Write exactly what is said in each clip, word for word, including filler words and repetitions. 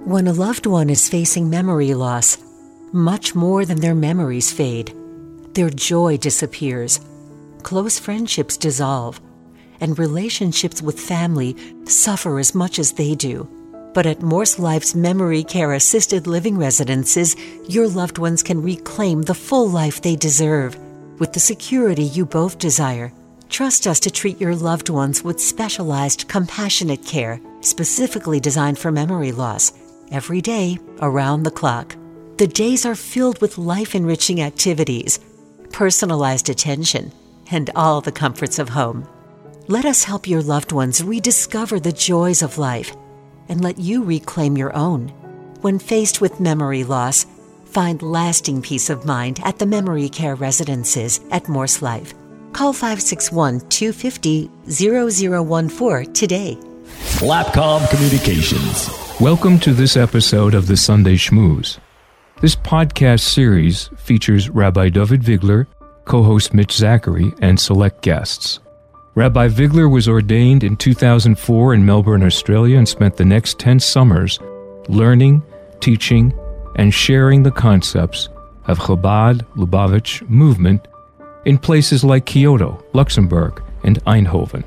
When a loved one is facing memory loss, much more than their memories fade. Their joy disappears, close friendships dissolve, and relationships with family suffer as much as they do. But at Morse Life's Memory Care Assisted Living Residences, your loved ones can reclaim the full life they deserve with the security you both desire. Trust us to treat your loved ones with specialized, compassionate care, specifically designed for memory loss, every day, around the clock. The days are filled with life-enriching activities, personalized attention, and all the comforts of home. Let us help your loved ones rediscover the joys of life and let you reclaim your own. When faced with memory loss, find lasting peace of mind at the Memory Care Residences at Morse Life. Call five six one, two five zero, zero zero one four today. Flapcom Communications. Welcome to this episode of the Sunday Schmooze. This podcast series features Rabbi David Vigler, co-host Mitch Zachary, and select guests. Rabbi Vigler was ordained in two thousand four in Melbourne, Australia, and spent the next ten summers learning, teaching, and sharing the concepts of Chabad Lubavitch movement in places like Kyoto, Luxembourg, and Eindhoven.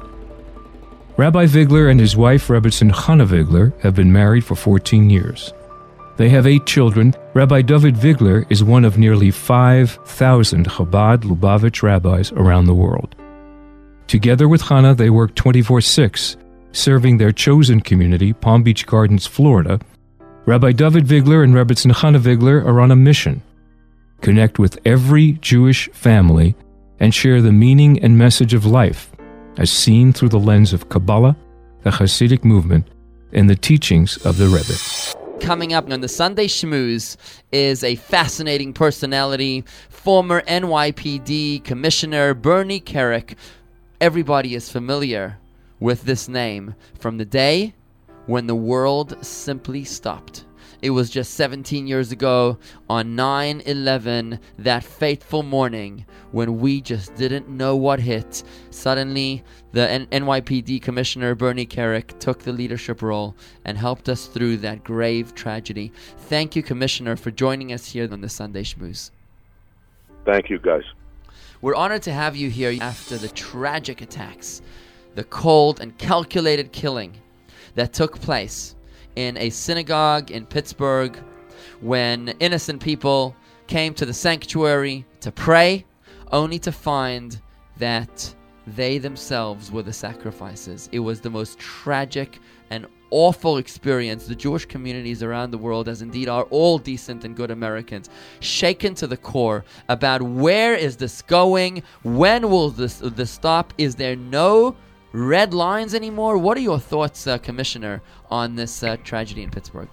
Rabbi Vigler and his wife, Rebbetzin Chana Vigler, have been married for fourteen years. They have eight children. Rabbi David Vigler is one of nearly five thousand Chabad Lubavitch rabbis around the world. Together with Chana, they work twenty-four six, serving their chosen community, Palm Beach Gardens, Florida. Rabbi David Vigler and Rebbetzin Chana Vigler are on a mission: connect with every Jewish family and share the meaning and message of life as seen through the lens of Kabbalah, the Hasidic movement, and the teachings of the Rebbe. Coming up on the Sunday Schmooze is a fascinating personality, former N Y P D Commissioner Bernie Kerik. Everybody is familiar with this name from the day when the world simply stopped. It was just seventeen years ago on nine eleven, that fateful morning when we just didn't know what hit. Suddenly, the N- NYPD Commissioner Bernie Kerik took the leadership role and helped us through that grave tragedy. Thank you, Commissioner, for joining us here on the Sunday Schmooze. Thank you, guys. We're honored to have you here after the tragic attacks, the cold and calculated killing that took place in a synagogue in Pittsburgh when innocent people came to the sanctuary to pray, only to find that they themselves were the sacrifices. It was the most tragic and awful experience. The Jewish communities around the world, as indeed are all decent and good Americans, shaken to the core about where is this going? When will this, this stop? Is there no red lines anymore? What are your thoughts, uh, Commissioner, on this uh, tragedy in Pittsburgh?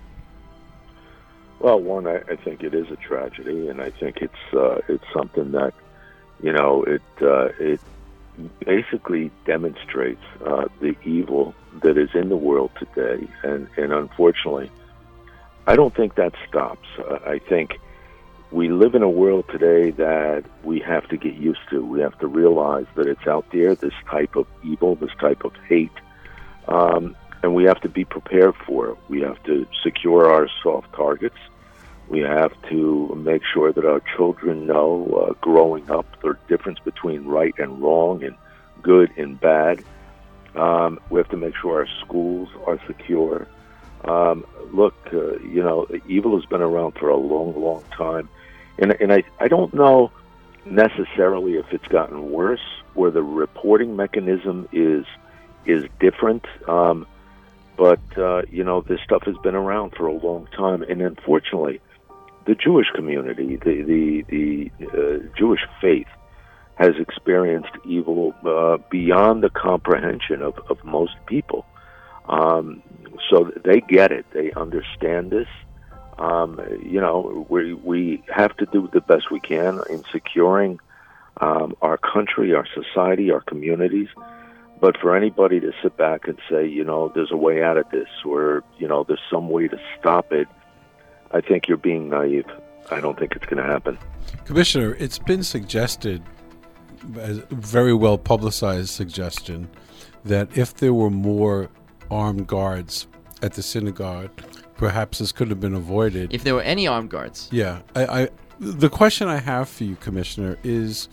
Well, one, I, I think it is a tragedy, and I think it's uh, it's something that, you know, it uh, it basically demonstrates uh, the evil that is in the world today, and, and unfortunately, I don't think that stops. Uh, I think we live in a world today that we have to get used to. We have to realize that it's out there, this type of evil, this type of hate, um, and we have to be prepared for it. We have to secure our soft targets. We have to make sure that our children know, uh, growing up, the difference between right and wrong and good and bad. Um, we have to make sure our schools are secure. Um, look, uh, you know, evil has been around for a long, long time. And, and I, I don't know necessarily if it's gotten worse or the reporting mechanism is is different. Um, but, uh, you know, this stuff has been around for a long time. And unfortunately, the Jewish community, the, the, the uh, Jewish faith, has experienced evil uh, beyond the comprehension of, of most people. Um, so they get it. They understand this. Um, you know, we we have to do the best we can in securing um, our country, our society, our communities. But for anybody to sit back and say, you know, there's a way out of this, or, you know, there's some way to stop it, I think you're being naive. I don't think it's going to happen. Commissioner, it's been suggested, a very well publicized suggestion, that if there were more armed guards at the synagogue, perhaps this could have been avoided. If there were any armed guards. Yeah. I, I the question I have for you, Commissioner, is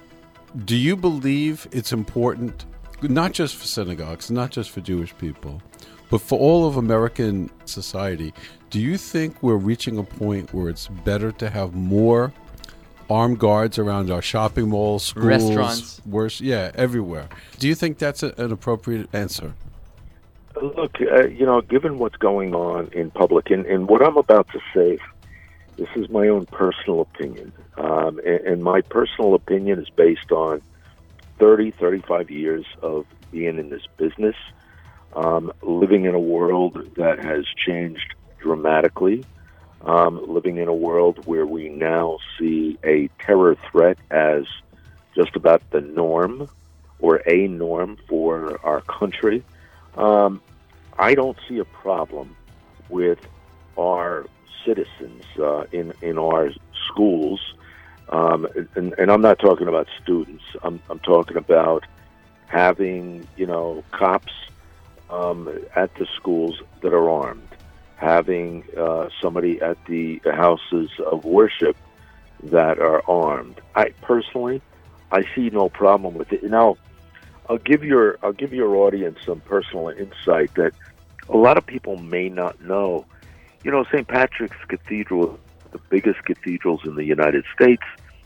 do you believe it's important, not just for synagogues, not just for Jewish people, but for all of American society, do you think we're reaching a point where it's better to have more armed guards around our shopping malls, schools, restaurants, worse, yeah, everywhere? Do you think that's a, an appropriate answer? Look, uh, you know, given what's going on in public, and, and what I'm about to say, this is my own personal opinion. Um, and, and my personal opinion is based on thirty, thirty-five years of being in this business, um, living in a world that has changed dramatically, um, living in a world where we now see a terror threat as just about the norm or a norm for our country. Um, I don't see a problem with our citizens uh, in in our schools, um, and, and I'm not talking about students. I'm, I'm talking about having, you know, cops um, at the schools that are armed, having uh, somebody at the houses of worship that are armed. I personally, I see no problem with it. Now, I'll give your I'll give your audience some personal insight that a lot of people may not know. You know, Saint Patrick's Cathedral, the biggest cathedrals in the United States.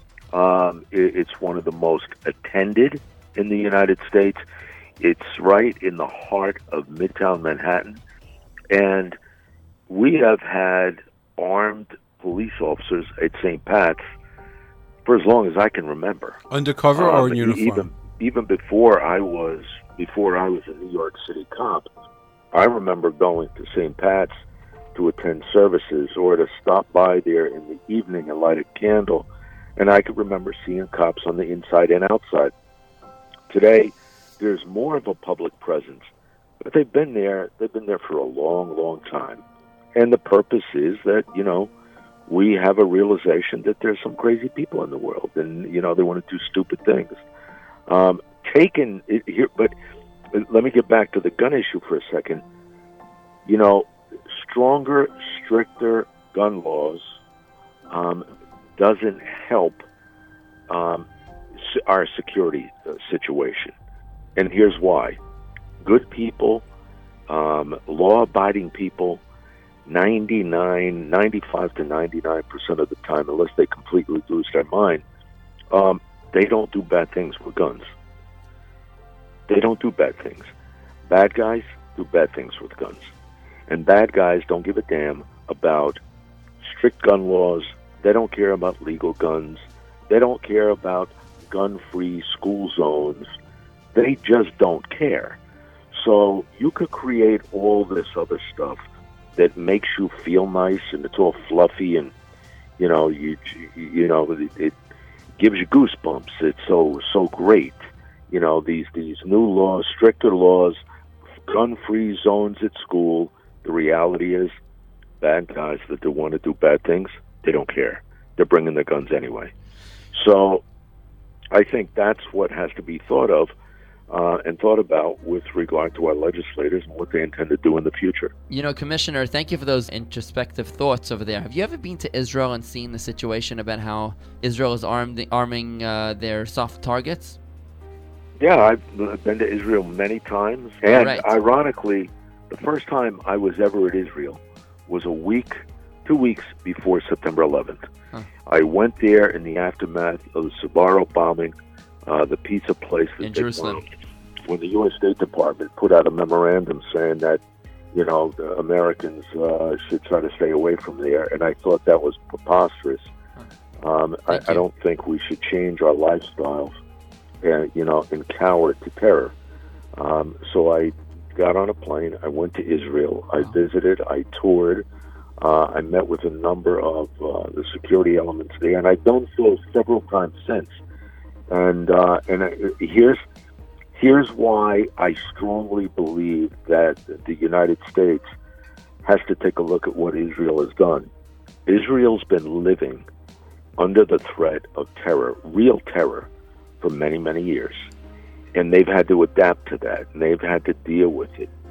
Um, it, it's one of the most attended in the United States. It's right in the heart of Midtown Manhattan, and we have had armed police officers at Saint Pat's for as long as I can remember. Undercover um, or in uniform? Even, even before I was before I was a New York City cop, I remember going to Saint Pat's to attend services or to stop by there in the evening and light a candle, and I could remember seeing cops on the inside and outside. Today, there's more of a public presence, but they've been there. They've been there for a long, long time, and the purpose is that, you know, we have a realization that there's some crazy people in the world, and, you know, they want to do stupid things. Um, taken it here, but let me get back to the gun issue for a second. You know, stronger, stricter gun laws um, doesn't help um, our security uh, situation. And here's why. Good people, um, law-abiding people, ninety-nine, ninety-five to ninety-nine percent of the time, unless they completely lose their mind, um, they don't do bad things with guns. They don't do bad things. Bad guys do bad things with guns. And bad guys don't give a damn about strict gun laws. They don't care about legal guns. They don't care about gun-free school zones. They just don't care. So you could create all this other stuff that makes you feel nice, and it's all fluffy, and you know, you you know, it, it gives you goosebumps. It's so so great. You know, these these new laws, stricter laws, gun-free zones at school. The reality is, bad guys that do want to do bad things, they don't care. They're bringing their guns anyway. So I think that's what has to be thought of uh, and thought about with regard to our legislators and what they intend to do in the future. You know, Commissioner, thank you for those introspective thoughts over there. Have you ever been to Israel and seen the situation about how Israel is armed, arming uh, their soft targets? Yeah, I've been to Israel many times. And right. Ironically, the first time I was ever at Israel was a week, two weeks before September eleventh. Huh. I went there in the aftermath of the Sbarro bombing, uh, the pizza place that in they Jerusalem. bombed, when the U S State Department put out a memorandum saying that, you know, the Americans uh, should try to stay away from there, and I thought that was preposterous. Huh. Um, I, I don't think we should change our lifestyles, and, you know, and cower to terror. Um, so I got on a plane. I went to Israel. I visited. I toured. Uh, I met with a number of uh, the security elements there, and I've done so several times since. And uh, and I, here's here's why I strongly believe that the United States has to take a look at what Israel has done. Israel's been living under the threat of terror, real terror, for many, many years. And they've had to adapt to that, and they've had to deal with it.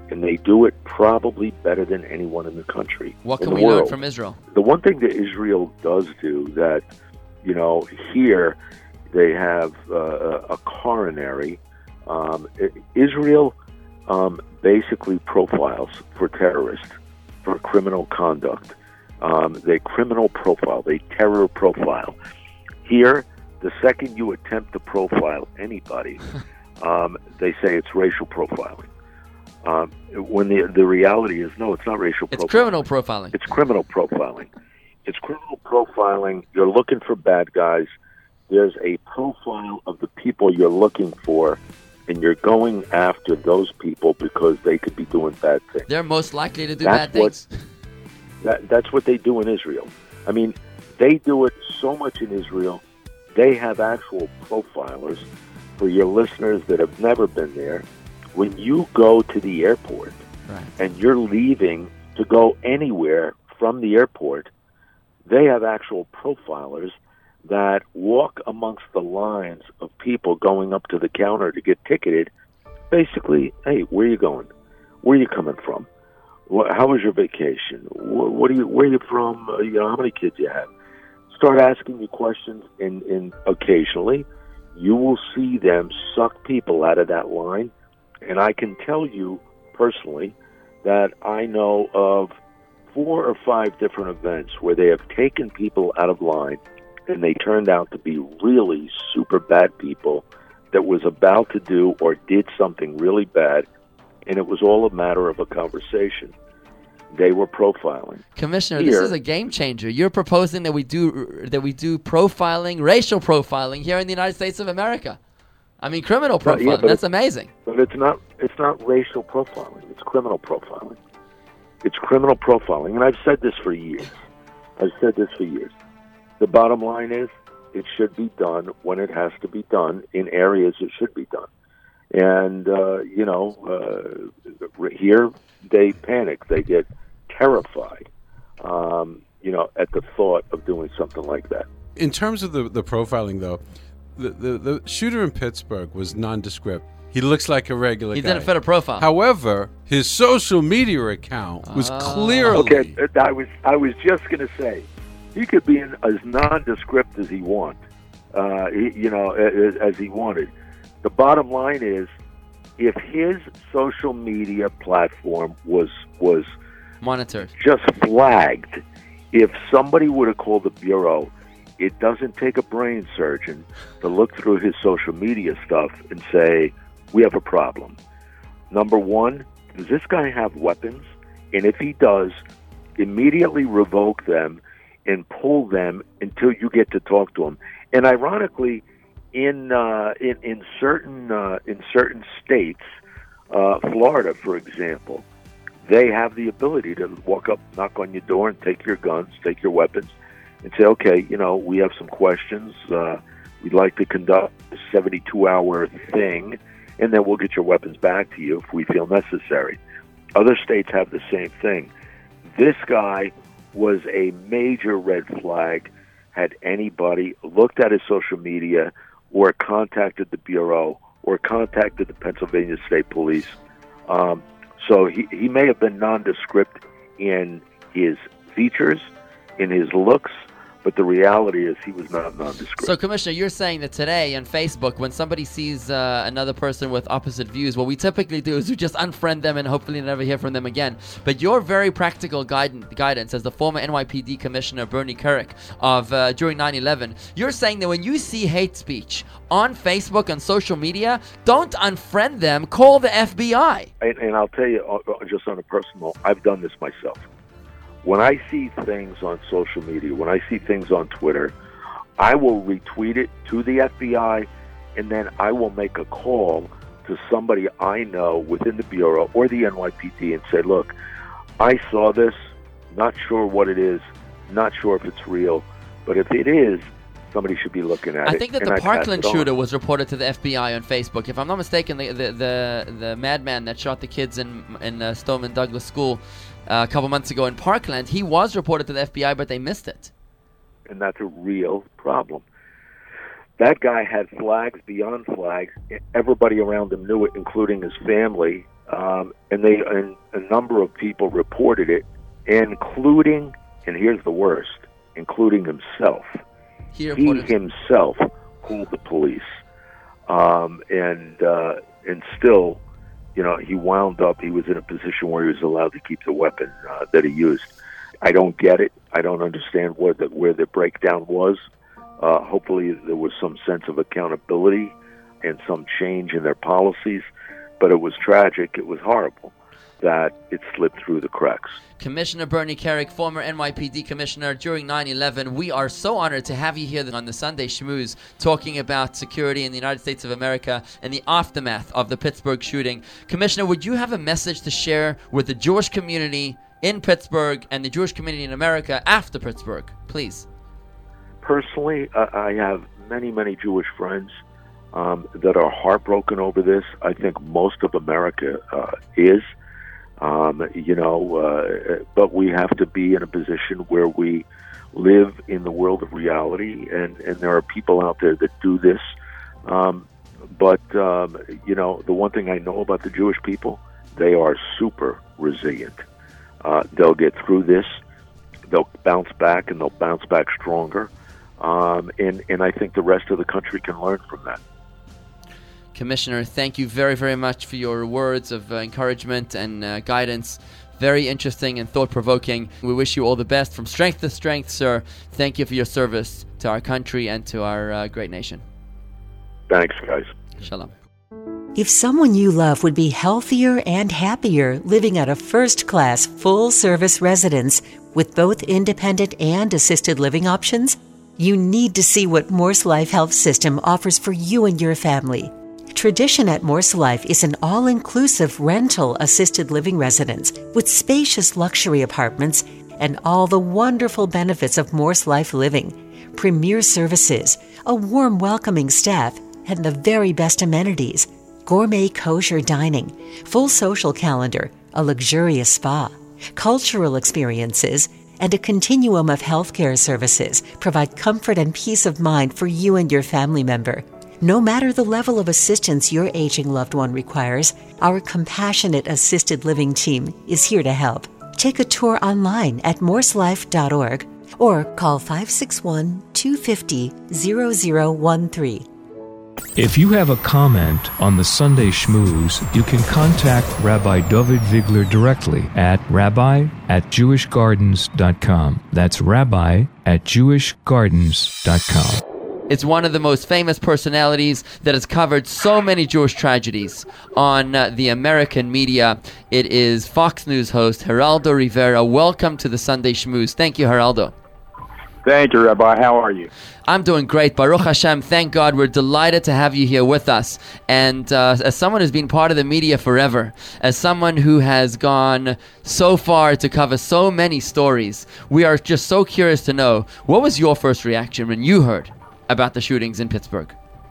and they do it probably better than anyone in the country. What in can the we learn world. from Israel? The one thing that Israel does do that, you know, here they have uh, a coronary. Um, Israel um, basically profiles for terrorists, for criminal conduct. Um, they criminal profile, they terror profile. Here, the second you attempt to profile anybody, um, they say it's racial profiling. Um, when the the reality is, no, it's not racial It's profiling. criminal profiling. It's criminal profiling. It's criminal profiling. You're looking for bad guys. There's a profile of the people you're looking for, and you're going after those people because they could be doing bad things. They're most likely to do That's bad things. What, that, that's what they do in Israel. I mean, they do it so much in Israel. They have actual profilers. For your listeners that have never been there, when you go to the airport Right. and you're leaving to go anywhere from the airport, they have actual profilers that walk amongst the lines of people going up to the counter to get ticketed. Basically, hey, where are you going? Where are you coming from? What, how was your vacation? What, what are you? Where are you from? Uh, you know, how many kids you have? Start asking you questions, and, and occasionally you will see them suck people out of that line. And I can tell you personally that I know of four or five different events where they have taken people out of line and they turned out to be really super bad people that was about to do or did something really bad, and it was all a matter of a conversation. They were profiling. Commissioner, Here- this is a game changer. You're proposing that we do that we do profiling, racial profiling here in the United States of America. I mean, criminal But, profiling. yeah, but That's it- amazing. But it's not it's not racial profiling. It's criminal profiling. It's criminal profiling. And I've said this for years. I've said this for years. The bottom line is it should be done when it has to be done in areas it should be done. And, uh, you know, uh, here they panic. They get terrified, um, you know, at the thought of doing something like that. In terms of the, the profiling, though, the, the, the shooter in Pittsburgh was nondescript. He looks like a regular He guy. didn't fit a profile. However, his social media account was Ah. clearly... Okay, I was I was just going to say, he could be in, as nondescript as he want, uh, he, you know, as, as he wanted. The bottom line is, if his social media platform was was Monitored. just flagged, if somebody would have called the bureau, it doesn't take a brain surgeon to look through his social media stuff and say, we have a problem. Number one, does this guy have weapons? And if he does, immediately revoke them and pull them until you get to talk to him. And ironically, in uh, in, in certain uh, in certain states, uh, Florida, for example, they have the ability to walk up, knock on your door, and take your guns, take your weapons, and say, okay, you know, we have some questions. Uh, we'd like to conduct a seventy-two hour thing, and then we'll get your weapons back to you if we feel necessary. Other states have the same thing. This guy was a major red flag. Had anybody looked at his social media or contacted the Bureau or contacted the Pennsylvania State Police, um, so he, he may have been nondescript in his features, in his looks, but the reality is he was not nondescript. So, Commissioner, you're saying that today on Facebook, when somebody sees uh, another person with opposite views, what we typically do is we just unfriend them and hopefully never hear from them again. But your very practical guidance, guidance as the former N Y P D Commissioner Bernie Kerik of uh, during nine eleven, you're saying that when you see hate speech on Facebook and social media, don't unfriend them, call the F B I. And, and I'll tell you, uh, just on a personal, I've done this myself. When I see things on social media, when I see things on Twitter, I will retweet it to the F B I, and then I will make a call to somebody I know within the Bureau or the N Y P D and say, look, I saw this, not sure what it is, not sure if it's real, but if it is, somebody should be looking at I it. think that and the I pass Parkland it on. shooter was reported to the F B I on Facebook. If I'm not mistaken, the the the, the madman that shot the kids in in uh, Stoneman Douglas School uh, a couple months ago in Parkland, he was reported to the F B I, but they missed it. And that's a real problem. That guy had flags beyond flags. Everybody around him knew it, including his family. um, and they and a number of people reported it, including, and here's the worst, including himself. He, he himself called the police, um, and uh, and still, you know, he wound up. He was in a position where he was allowed to keep the weapon uh, that he used. I don't get it. I don't understand where the where the breakdown was. Uh, hopefully, there was some sense of accountability and some change in their policies. But it was tragic. It was horrible that it slipped through the cracks. Commissioner Bernie Kerik, former N Y P D commissioner during nine eleven, we are so honored to have you here on the Sunday Schmooze talking about security in the United States of America and the aftermath of the Pittsburgh shooting. Commissioner, would you have a message to share with the Jewish community in Pittsburgh and the Jewish community in America after Pittsburgh, please? Personally, uh, I have many, many Jewish friends um, that are heartbroken over this. I think most of America uh, is. Um, you know, uh, but we have to be in a position where we live in the world of reality, and, and there are people out there that do this. Um, but, um, you know, the one thing I know about the Jewish people, they are super resilient. Uh, they'll get through this, they'll bounce back, and they'll bounce back stronger. Um, and, and I think the rest of the country can learn from that. Commissioner, thank you very, very much for your words of uh, encouragement and uh, guidance. Very interesting and thought-provoking. We wish you all the best from strength to strength, sir. Thank you for your service to our country and to our uh, great nation. Thanks, guys. Shalom. If someone you love would be healthier and happier living at a first-class, full-service residence with both independent and assisted living options, you need to see what Morse Life Health System offers for you and your family. Tradition at Morse Life is an all-inclusive rental assisted living residence with spacious luxury apartments and all the wonderful benefits of Morse Life living, premier services, a warm, welcoming staff, and the very best amenities, gourmet kosher dining, full social calendar, a luxurious spa, cultural experiences, and a continuum of healthcare services provide comfort and peace of mind for you and your family member. No matter the level of assistance your aging loved one requires, our compassionate assisted living team is here to help. Take a tour online at morse life dot org or call five six one, two five zero, zero zero one three. If you have a comment on the Sunday Schmooze, you can contact Rabbi David Vigler directly at rabbi at jewish gardens dot com. That's rabbi at jewish gardens dot com. It's one of the most famous personalities that has covered so many Jewish tragedies on uh, the American media. It is Fox News host Geraldo Rivera. Welcome to the Sunday Schmooze. Thank you, Geraldo. Thank you, Rabbi. How are you? I'm doing great. Baruch Hashem. Thank God. We're delighted to have you here with us. And uh, as someone who's been part of the media forever, as someone who has gone so far to cover so many stories, we are just so curious to know, what was your first reaction when you heard about the shootings in Pittsburgh?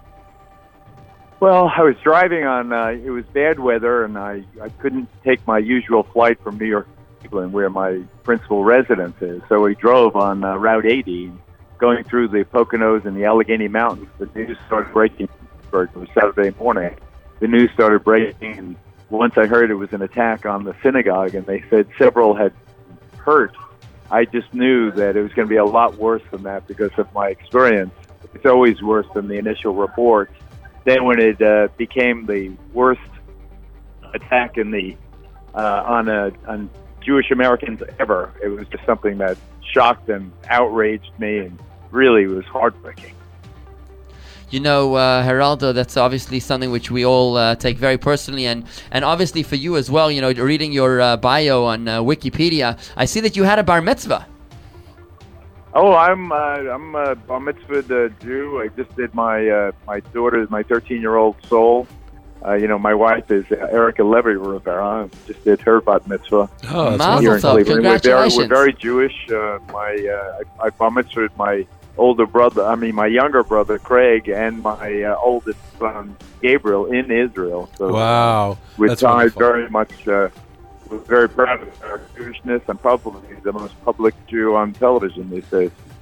Well, I was driving on, uh, it was bad weather, and I, I couldn't take my usual flight from New York to Cleveland, where my principal residence is. So we drove on uh, Route eighty, going through the Poconos and the Allegheny Mountains. The news started breaking in Pittsburgh. It was Saturday morning. The news started breaking, and once I heard it was an attack on the synagogue, and they said several had hurt, I just knew that it was going to be a lot worse than that because of my experience. It's always worse than the initial reports. Then when it uh, became the worst attack in the uh, on, a, on Jewish Americans ever, it was just something that shocked and outraged me, and really was heartbreaking. You know, uh, Geraldo, that's obviously something which we all uh, take very personally, and, and obviously for you as well. You know, reading your uh, bio on uh, Wikipedia, I see that you had a bar mitzvah. Oh, I'm uh, I'm a bar mitzvah Jew. I just did my uh, my daughter, my thirteen-year-old soul. Uh, you know, my wife is Erica Levy Rivera. Just did her bat mitzvah. Oh, Mazel here in tov. Cleveland. We're very, Congratulations. we're very Jewish. Uh, my uh, I, I bar mitzvahed my older brother. I mean, my younger brother Craig and my uh, oldest son Gabriel in Israel. So Wow. we're That's tied wonderful. very much. Uh, we're very proud of our Jewishness. I'm probably the most public Jew on television these days.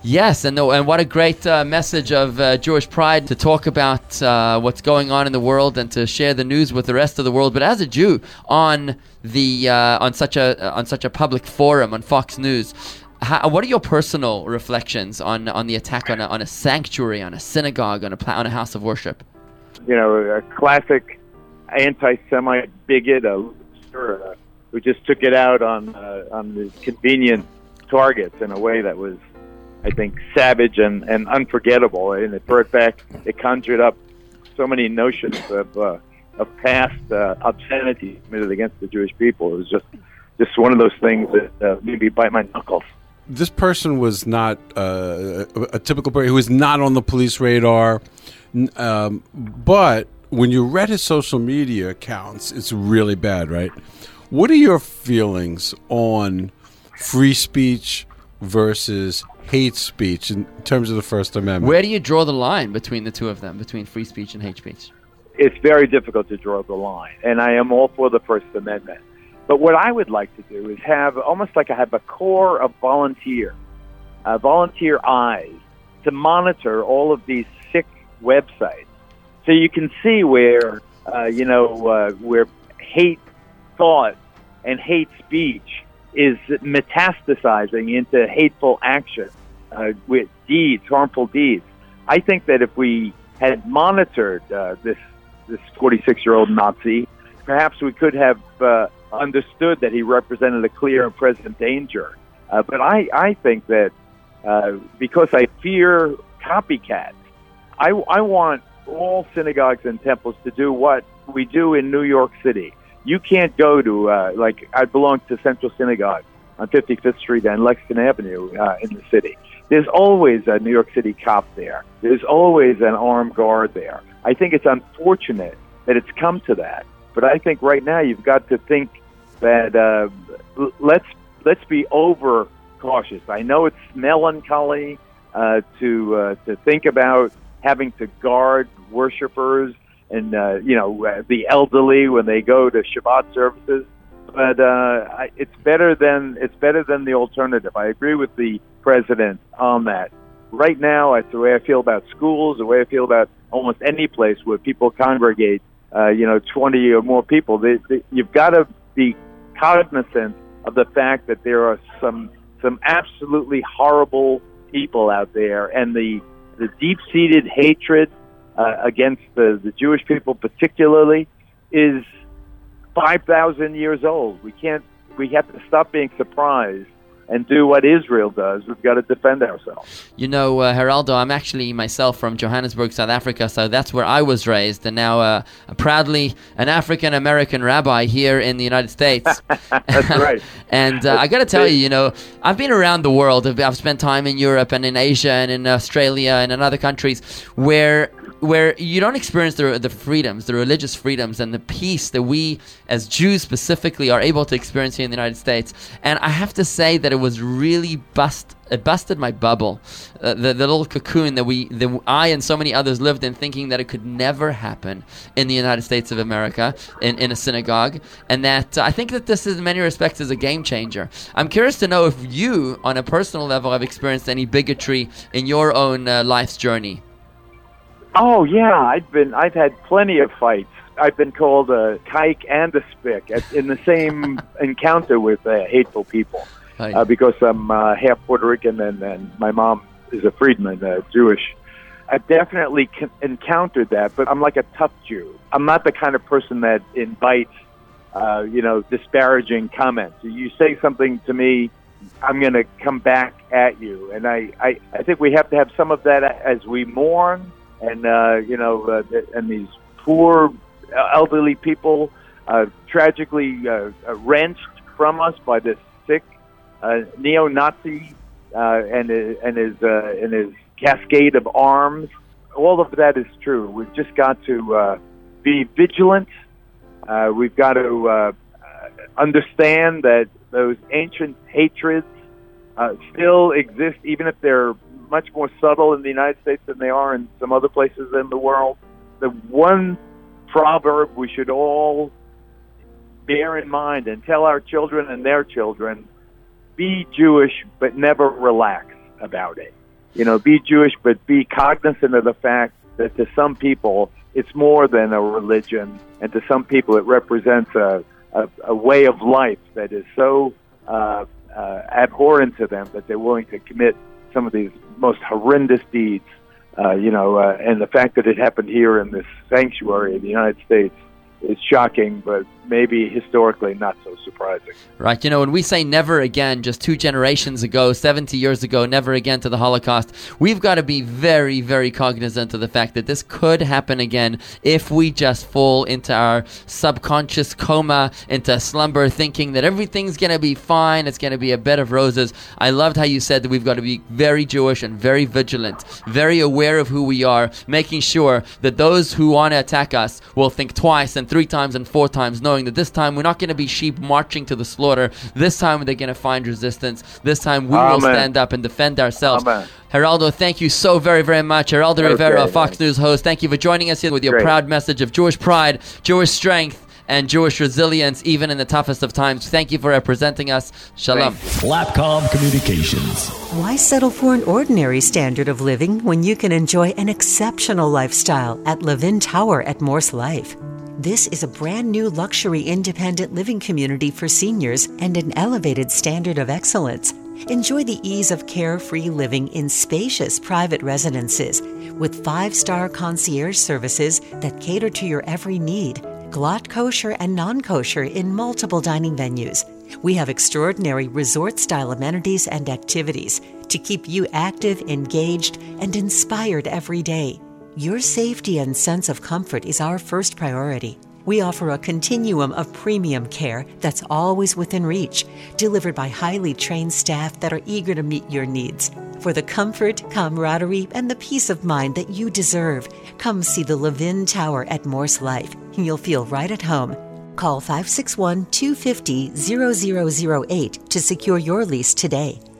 Yes, and, and what a great uh, message of uh, Jewish pride to talk about uh, what's going on in the world and to share the news with the rest of the world. But as a Jew on the uh, on such a on such a public forum on Fox News, how, what are your personal reflections on on the attack on a, on a sanctuary, on a synagogue, on a on a house of worship? You know, a classic anti-Semite bigot, a loser, uh, who just took it out on uh, on the convenient targets in a way that was, I think, savage and, and unforgettable. And it brought back, it conjured up so many notions of uh, of past uh, obscenity committed against the Jewish people. It was just just one of those things that uh, made me bite my knuckles. This person was not uh, a, a typical person. He was not on the police radar. Um, but when you read his social media accounts, it's really bad, right? What are your feelings on free speech versus hate speech in terms of the First Amendment? Where do you draw the line between the two of them, between free speech and hate speech? It's very difficult to draw the line, and I am all for the First Amendment. But what I would like to do is have almost like I have a core of volunteer, uh, volunteer eyes to monitor all of these sick websites, so you can see where uh, you know uh, where hate thought and hate speech is metastasizing into hateful action uh, with deeds, harmful deeds. I think that if we had monitored uh, this this forty-six-year-old Nazi, perhaps we could have uh, understood that he represented a clear and present danger. Uh, but I, I think that uh, because I fear copycats, I, I want all synagogues and temples to do what we do in New York City. You can't go to, uh, like, I belong to Central Synagogue on fifty-fifth Street and Lexington Avenue uh, in the city. There's always a New York City cop there. There's always an armed guard there. I think it's unfortunate that it's come to that. But I think right now you've got to think that uh, let's let's be over cautious. I know it's melancholy uh, to uh, to think about having to guard worshipers and uh, you know the elderly when they go to Shabbat services, but uh, I, it's better than it's better than the alternative. I agree with the president on that. Right now, it's the way I feel about schools, the way I feel about almost any place where people congregate. Uh, you know, twenty or more people. They, they, you've got to be cognizant of the fact that there are some some absolutely horrible people out there, and the the deep-seated hatred uh, against the, the Jewish people, particularly, is five thousand years old. We can't. We have to stop being surprised and do what Israel does. We've got to defend ourselves. You know, uh, Geraldo, I'm actually myself from Johannesburg, South Africa, so that's where I was raised, and now uh, proudly an African-American rabbi here in the United States. That's right. And uh, I got to tell you, you know, I've been around the world. I've, I've spent time in Europe and in Asia and in Australia and in other countries where where you don't experience the the freedoms, the religious freedoms, and the peace that we, as Jews specifically, are able to experience here in the United States. And I have to say that it was really bust. It busted my bubble, uh, the the little cocoon that we, that I and so many others lived in, thinking that it could never happen in the United States of America, in, in a synagogue, and that uh, I think that this, in many respects, is a game changer. I'm curious to know if you, on a personal level, have experienced any bigotry in your own uh, life's journey. Oh yeah, I've been. I've had plenty of fights. I've been called a kike and a spick at, in the same encounter with uh, hateful people. Uh, because I'm uh, half Puerto Rican and, and my mom is a freedman, uh, Jewish. I've definitely con- encountered that, but I'm like a tough Jew. I'm not the kind of person that invites, uh, you know, disparaging comments. You say something to me, I'm going to come back at you. And I, I, I think we have to have some of that as we mourn and, uh, you know, uh, and these poor elderly people uh, tragically uh, wrenched from us by this sick Uh, neo-Nazi uh, and and his uh, and his cascade of arms. All of that is true. We've just got to uh, be vigilant. Uh, we've got to uh, understand that those ancient hatreds uh, still exist, even if they're much more subtle in the United States than they are in some other places in the world. The one proverb we should all bear in mind and tell our children and their children: be Jewish, but never relax about it. You know, be Jewish, but be cognizant of the fact that to some people it's more than a religion, and to some people it represents a, a, a way of life that is so uh, uh, abhorrent to them that they're willing to commit some of these most horrendous deeds. Uh, you know, uh, and the fact that it happened here in this sanctuary in the United States is shocking, but maybe historically not so surprising. Right. You know, when we say never again, just two generations ago, seventy years ago, never again to the Holocaust, we've got to be very, very cognizant of the fact that this could happen again if we just fall into our subconscious coma, into slumber, thinking that everything's going to be fine, it's going to be a bed of roses. I loved how you said that we've got to be very Jewish and very vigilant, very aware of who we are, making sure that those who want to attack us will think twice and three times and four times, knowing that this time we're not going to be sheep marching to the slaughter. This time they're going to find resistance. This time we Amen. will stand up and defend ourselves. Amen. Geraldo, thank you so very, very much. Geraldo Okay, Rivera, Fox thanks. News host, thank you for joining us here with your Great. proud message of Jewish pride, Jewish strength, and Jewish resilience, even in the toughest of times. Thank you for representing us. Shalom. Flapcom Communications. Why settle for an ordinary standard of living when you can enjoy an exceptional lifestyle at Levin Tower at Morse Life? This is a brand new luxury independent living community for seniors and an elevated standard of excellence. Enjoy the ease of carefree living in spacious private residences with five-star concierge services that cater to your every need, glatt kosher and non-kosher in multiple dining venues. We have extraordinary resort-style amenities and activities to keep you active, engaged, and inspired every day. Your safety and sense of comfort is our first priority. We offer a continuum of premium care that's always within reach, delivered by highly trained staff that are eager to meet your needs. For the comfort, camaraderie, and the peace of mind that you deserve, come see the Levin Tower at Morse Life. You'll feel right at home. Call five six one, two five zero, zero zero zero eight to secure your lease today.